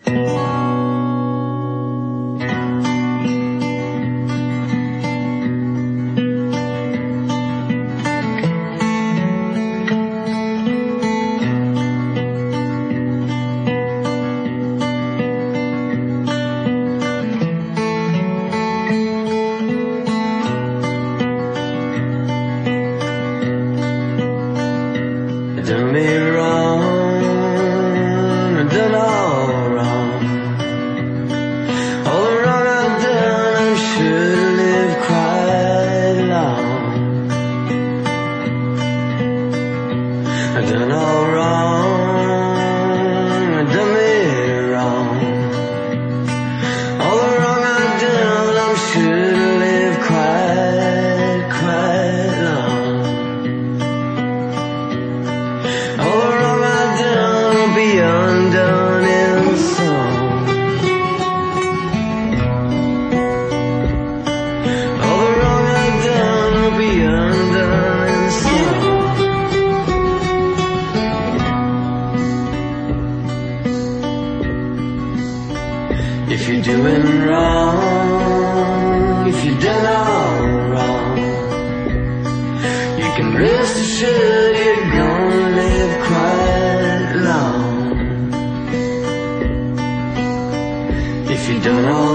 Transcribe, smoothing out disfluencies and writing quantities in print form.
Done me wrong, I've done all wrong. All the wrong I've done, I should have lived quite long. I've done all wrong, I've done me wrong. All the wrong I've done, I should have lived quite long. All the wrong I've done will be undone in song. All the wrong I've done will be undone in song. If you're doing wrong, if you've done all wrong, you can rest assured you're gonna live quite long. If you done all